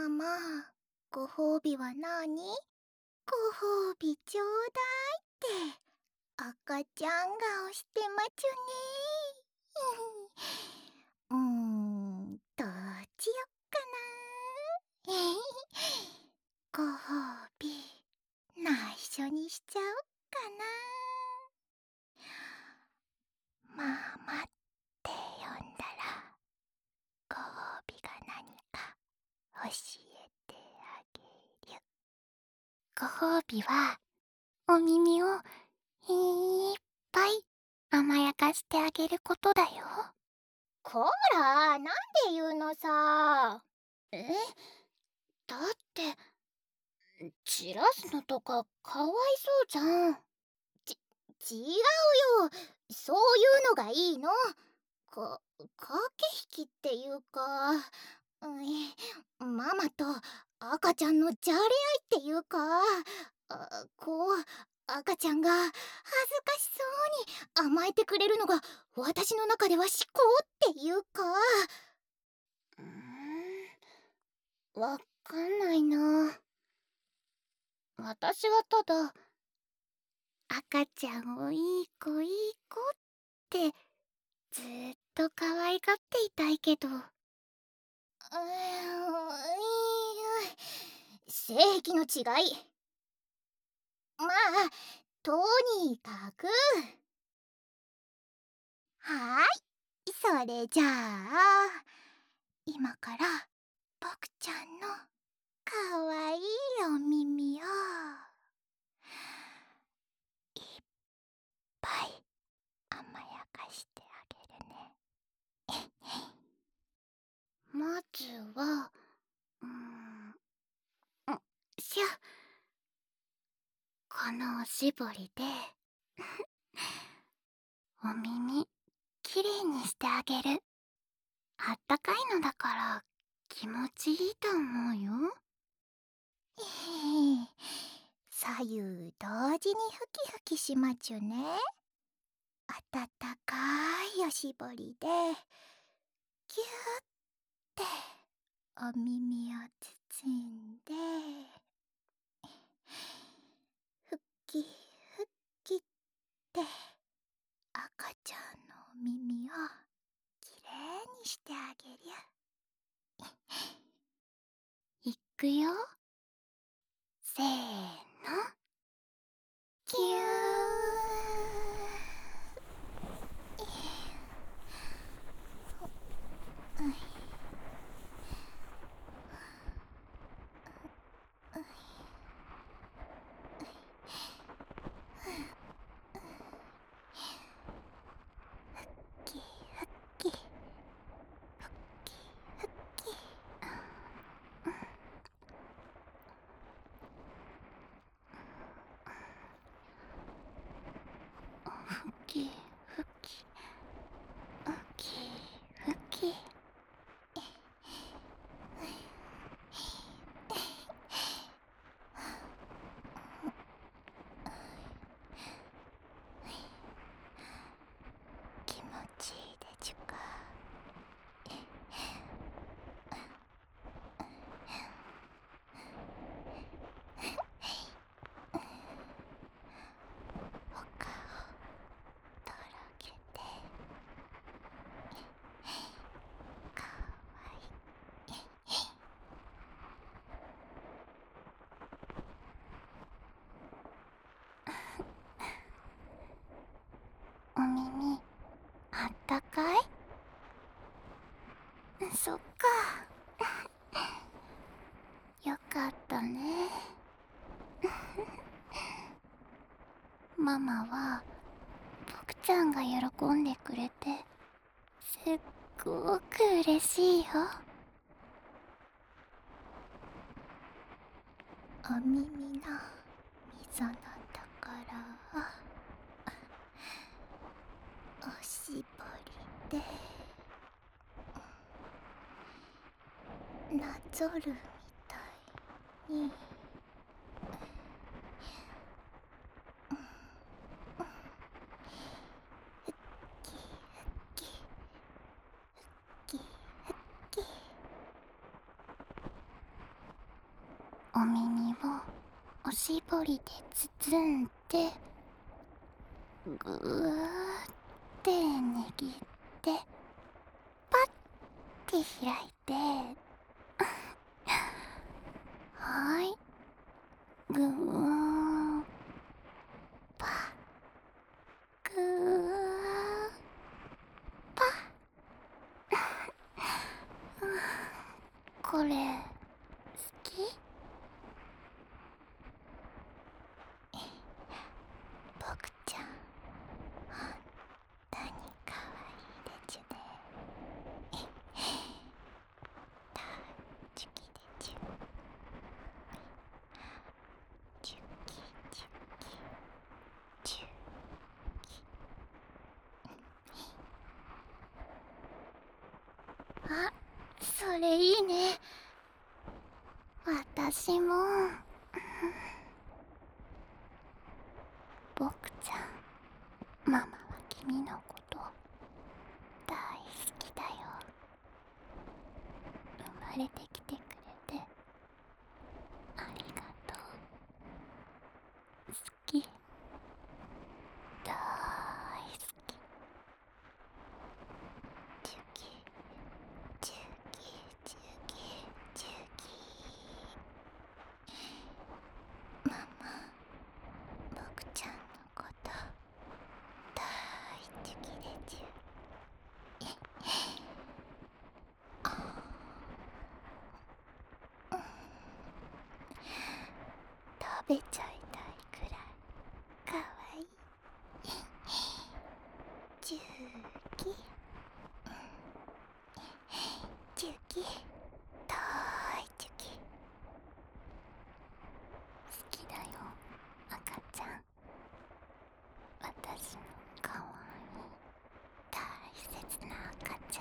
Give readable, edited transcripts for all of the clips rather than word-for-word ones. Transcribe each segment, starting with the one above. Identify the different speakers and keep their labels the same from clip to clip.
Speaker 1: ママ、ご褒美はなに？ご褒美ちょうだいって、赤ちゃん顔してまちゅね。どっちよっかな。ご褒美、内緒にしちゃおっかな。ママって呼んだら、ご褒美が何か教えてあげる。ご褒美は、お耳をいっぱい甘やかしてあげることだよ。こら、なんで言うのさ。だって、散らすのとかかわいそうじゃん。違うよ。そういうのがいいの。駆け引きっていうか、ママと赤ちゃんのじゃれ合いっていうか、赤ちゃんが恥ずかしそうに甘えてくれるのが私の中では至高っていうか。わかんないな。私はただ、赤ちゃんをいい子いい子ってずっと可愛がっていたいけど。性癖の違い。まあ、とにかく。はーい、それじゃあ、今から僕ちゃんのかわいいお耳をいっぱい甘やかしてあげるね。まずは、しゅこのおしぼりでお耳きれいにしてあげる。あったかいのだから気持ちいいと思うよ。左右同時にふきふきしまちゅね。あたたかいおしぼりでぎゅーってお耳を包んで、ふきふきって赤ちゃんのお耳をきれいにしてあげりゃ。いくよ。せーの。ぎゅー。ふきふきふきふき。ふきふきふきふき。気持ちいいでちゅか。お顔とろけてかわいい。お耳あったかい？そっか。よかったね。ママは僕ちゃんが喜んでくれてすっごく嬉しいよ。お耳の溝のところをおしぼりでなぞるみたいに。ふっきふっきふっきふっき。 絞りで包んで、ぐーって握って、パッて開いて、はーい、ぐー、パッ、ぐー、パッ。これ、好き？僕ちゃん、ほんとにかわいいでちゅね。たチュキでちゅ。チュキチュキチュキ。あ、それいいね。私も。僕ちゃん、ママは君のこと大好きだよ。生まれてきてくれてありがとう。好き、大好き。チュキチュキチュキチュキ。ママ、僕ちゃんのこと大好きでちゅ。食べちゃいたいくらいかわいい。チューキチュキ、大チュキ。好きだよ、赤ちゃん。私のかわいい大切な赤ちゃん、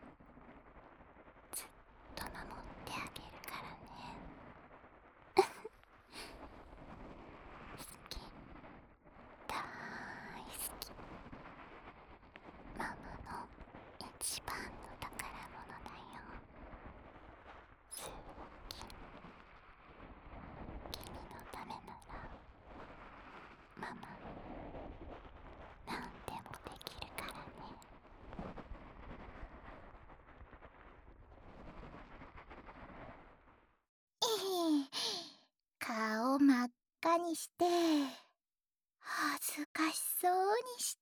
Speaker 1: ずっと守ってあげるからね。好き、大好き。ママの一番の宝物だよ。好き。君のためならママなんでもできるからね。顔真っ赤にして恥ずかしそうにして、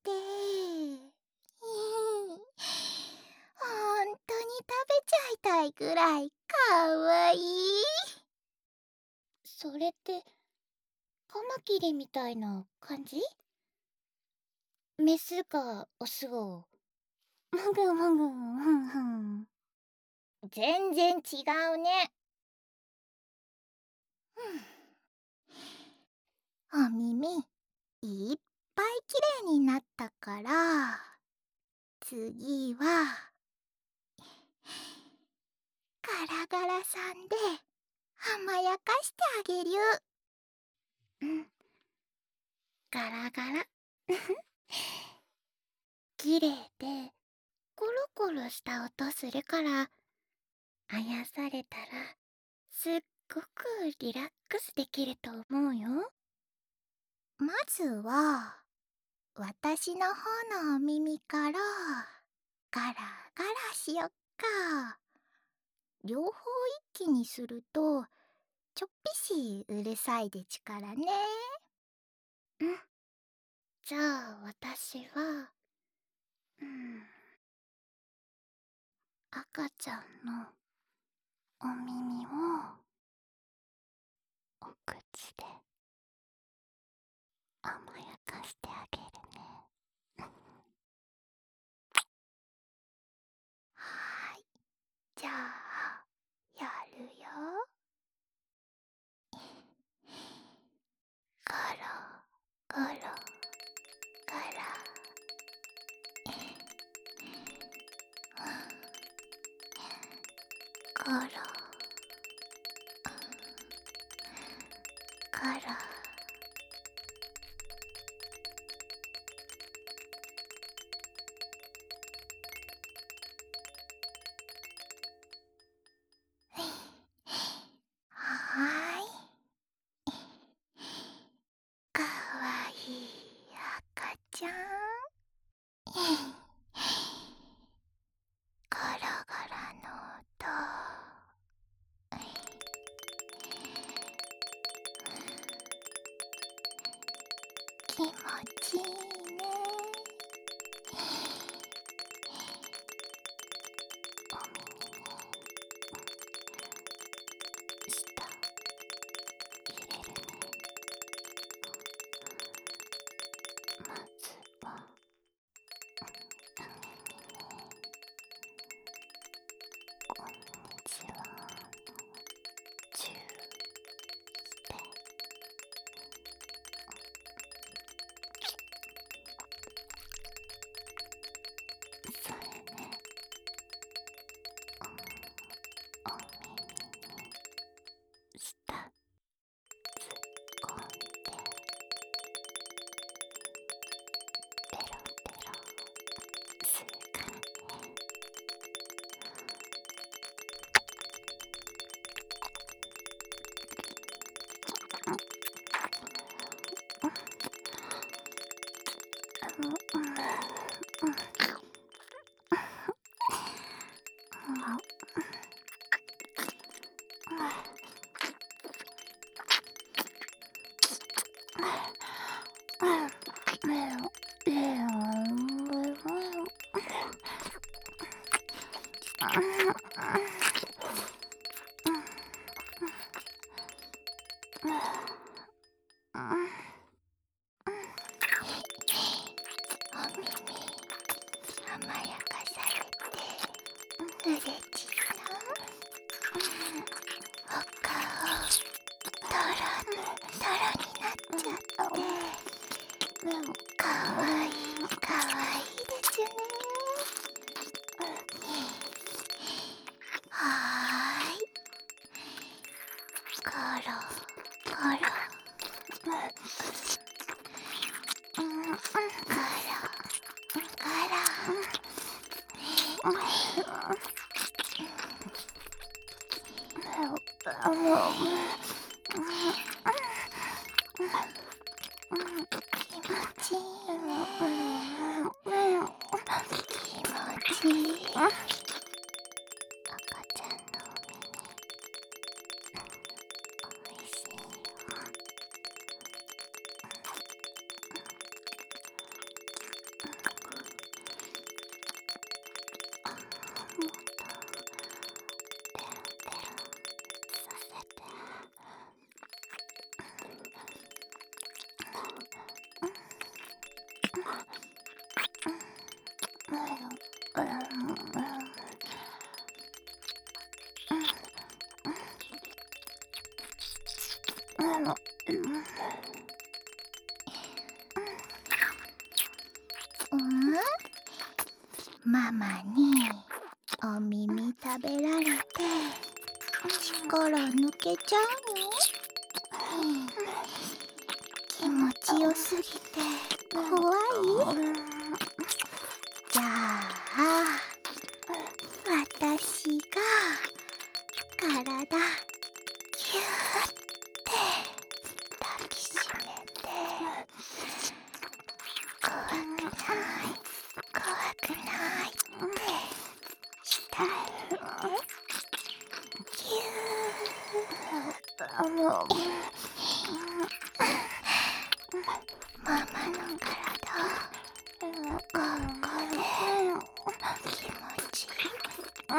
Speaker 1: ほんとに食べちゃいたいぐらいかわいい。それってカマキリみたいな感じ？メスかオスをもぐもぐふんふん。全然違うね。お耳いっぱいきれいになったから、次はガラガラさんで甘やかしてあげりゅ。うん、ガラガラ。きれいでコロコロした音するから、あやされたらすっごくリラックスできると思うよ。まずは私の方のお耳からガラガラしよっか。両方一気にするとちょっぴしうるさいでちからね。うん。じゃあ私は、赤ちゃんのお耳をお口で甘やかしてあげるね。はーい。じゃあ、やるよ。ゴロ、ゴロ、ゴロ。ゴロ、ゴロ。はーい。 気持ちいいね。お耳に舌入れるね。まずはお耳にこんにちはチューしてそれね、お耳に舌突っ込んでペロペロするからね。お耳甘やかされてうれちゃん、お顔トロトロになっちゃってかわいいかわいいですね。はーい、コロコロコロ気持ちいいね。気持ちいい。赤ちゃんのお耳おいしいよ。もっとペロペロさせて。ママにお耳食べられて力抜けちゃうの？気持ちよすぎて怖い？じゃあ私が体ギューって抱きしめて、怖くない怖くないってしたいね。ギュー。ママの体ここで気持ちいい。ほ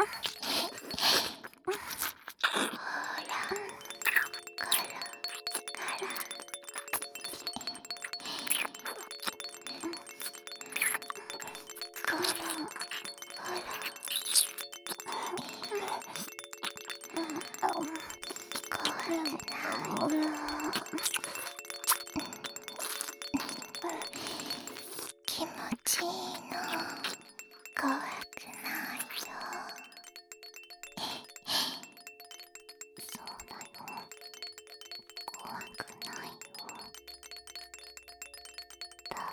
Speaker 1: らコロコロコロコロ怖くない気持ちいいの。怖くないよ。そうだよ、怖くないよ。ただ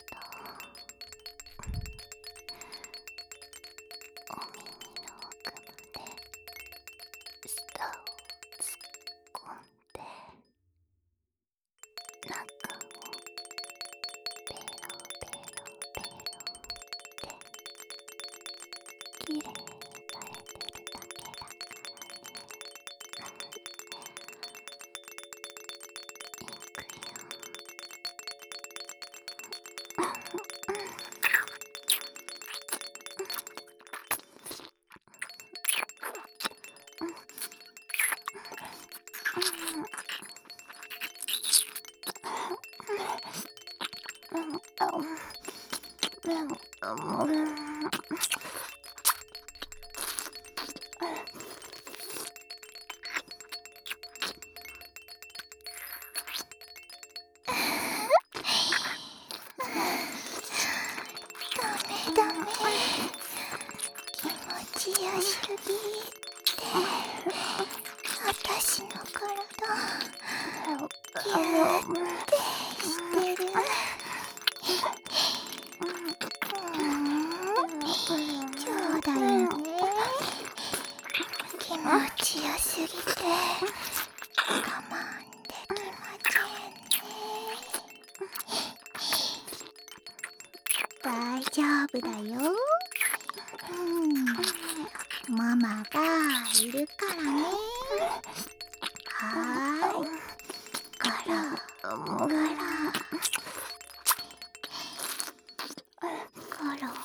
Speaker 1: お耳の奥まで舌を突っ込んで中をペロペロペロってきれいに垂れてるだけだからね。いくよ。 ダメ気持ちよすぎて私の体ギューってしてる。そうだよね。気持ちよすぎて我慢できませんね。大丈夫だよ。ママがいるからね。はーい。ガラガラガラガラ。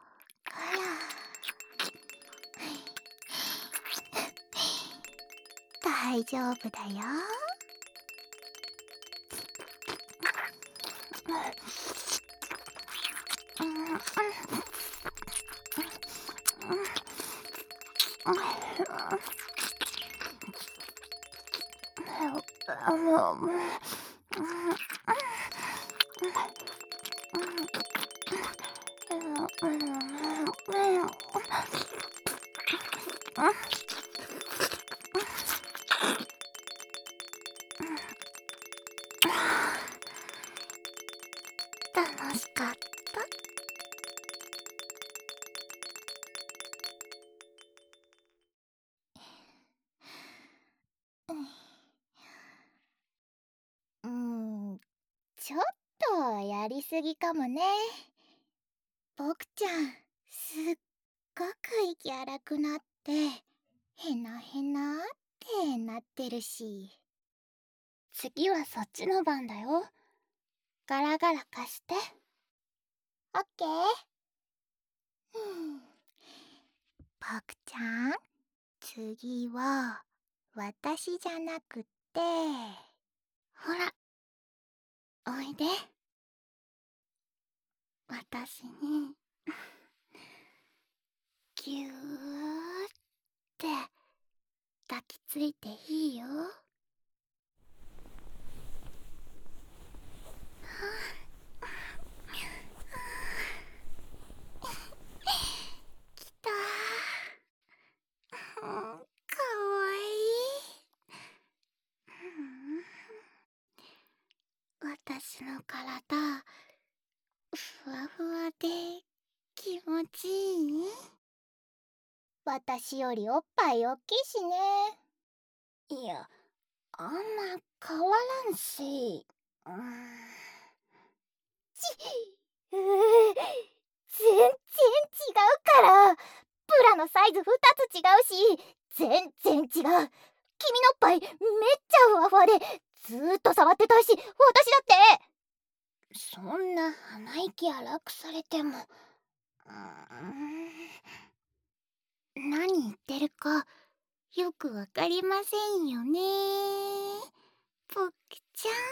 Speaker 1: 大丈夫だよ。楽しかった。ちょっとやりすぎかもね。僕ちゃんすっごく息荒くなってへなへなってなってるし。次はそっちの番だよ。ガラガラ貸して。オッケー。僕ちゃん、次は私じゃなくって、ほらおいで。私にぎゅーって抱きついていいよ。きたー。かわいい。私の体ふわふわで気持ちいい？私よりおっぱいおっきいしね。いや、あんま変わらんし。全然違うから。ブラのサイズ2つ違うし、全然違う。君のおっぱいめっちゃふわふわでずーっと触ってたいし、私だって。そんな鼻息荒くされても。何言ってるかよくわかりませんよね、僕ちゃん。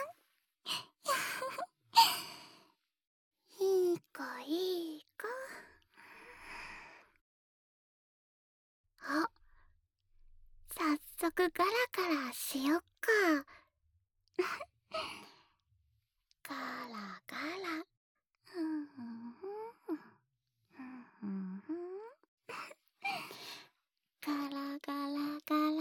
Speaker 1: いい子いい子。あ、早速ガラガラしよっか。ガラガラ。ガラガラガラ。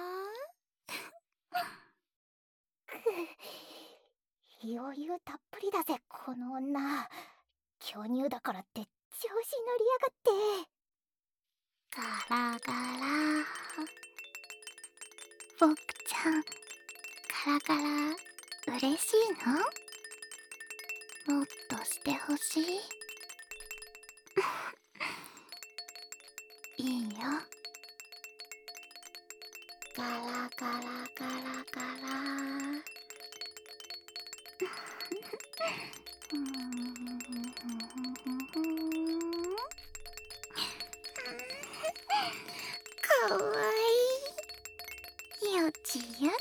Speaker 1: 余裕たっぷりだぜこの女。巨乳だからって調子乗りやがって。ガラガラ。僕ちゃんガラガラ嬉しいの？もっとしてほしい。いいよ。ガラガラガラガラ。かわいい。よちよちよ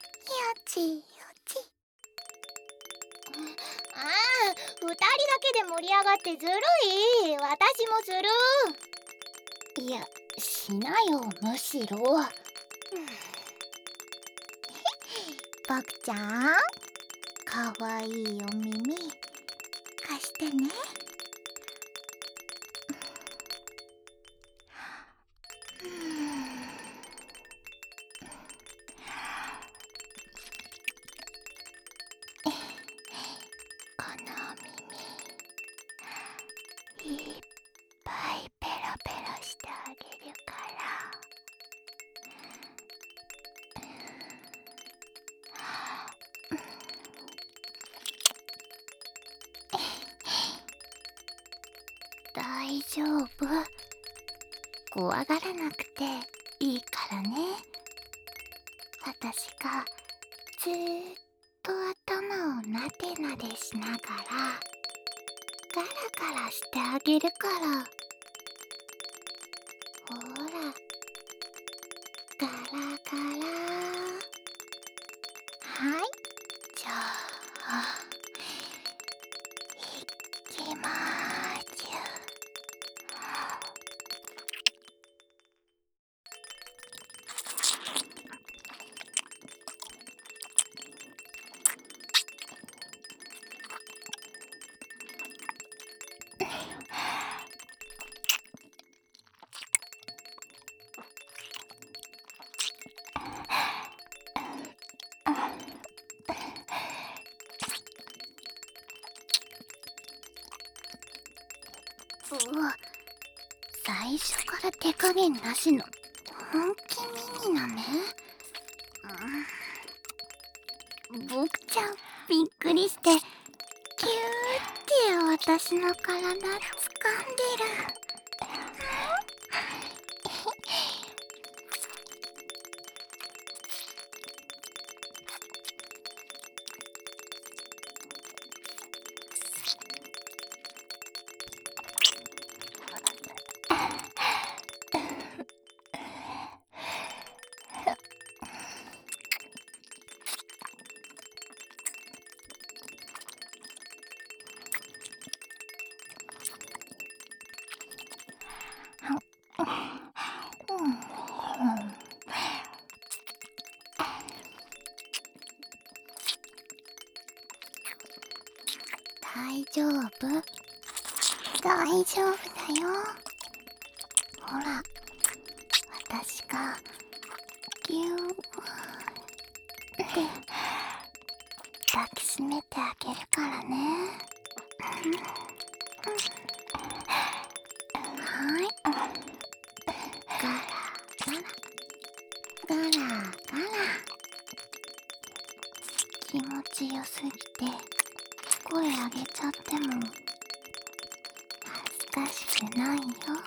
Speaker 1: ちよち。ああ、2人だけでも盛り上がってずるい。私もする。いや、しなよ、むしろ。ボクちゃん、かわいいお耳貸してね。この耳いっぱいペロペロしてあげるから。大丈夫。怖がらなくていいからね。私がずーっと頭をなでなでしながらガラガラしてあげるから。ほら、ガラガラ。はい、じゃあいきまーちゅ。うわ、最初から手加減なしの本気ミニなね。ボクちゃんびっくりしてキューって私の体掴んでる。大丈夫？大丈夫だよ。ほら、私がギューって抱きしめてあげるからね。はい。ガラガラガラガラ。気持ちよすぎて声上げちゃっても恥ずかしくないよ。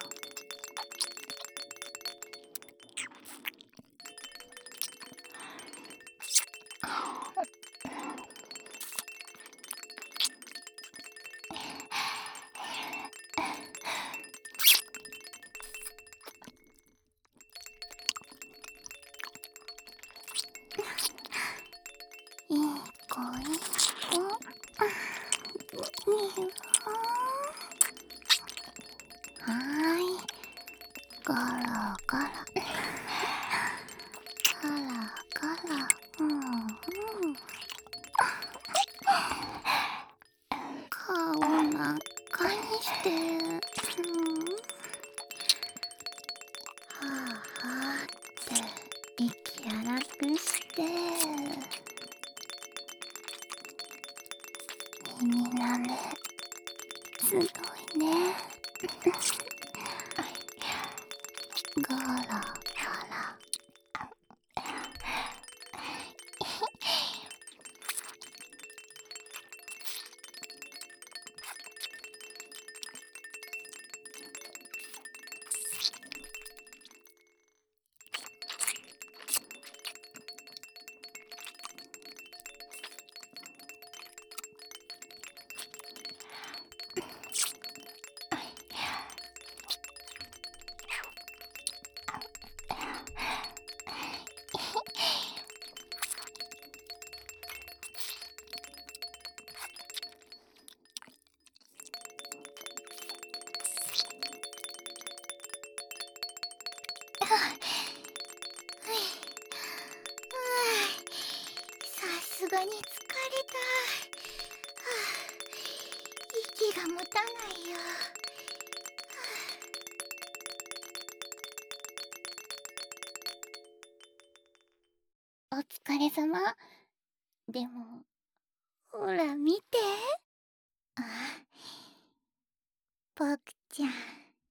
Speaker 1: いい子いい子。はーい、ガラガラガラガラ。 がに疲れた。息が持たないよ。お疲れ様。でも、ほら見て。あ、僕ちゃん、も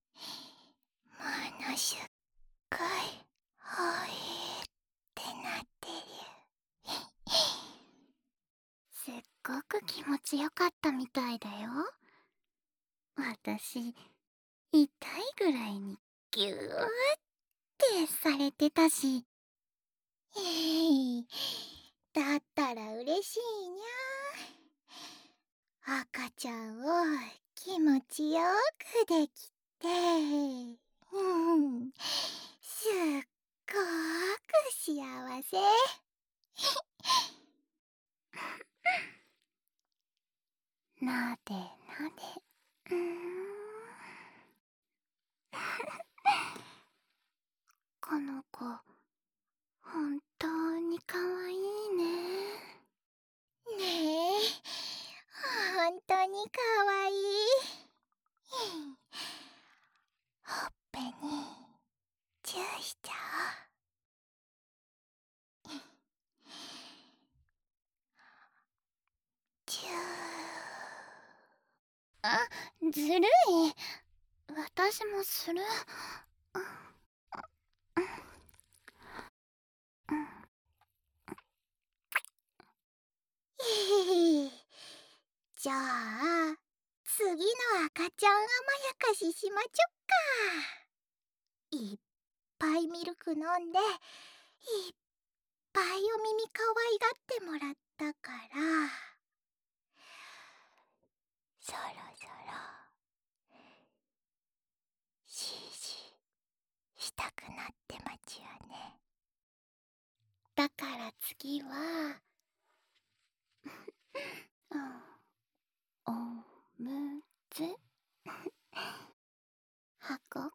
Speaker 1: のすっごい、ほえってなってる。すっごく気持ちよかったみたいだよ。私、痛いぐらいにギューってされてたし。だったら嬉しいにゃ。赤ちゃんを気持ちよくできて、すっごく幸せ。なでなで。この子、本当にかわいいね。ねえ、本当にかわいい。ほっぺにチューしちゃおう。チュー。あ、ずるい。私もする。じゃあ、次の赤ちゃん甘やかししまちょっか。いっぱいミルク飲んで、いっぱいお耳かわいがってもらったから、そろそろ、シーシーしたくなってまちゅわね。だから次は、おむつ運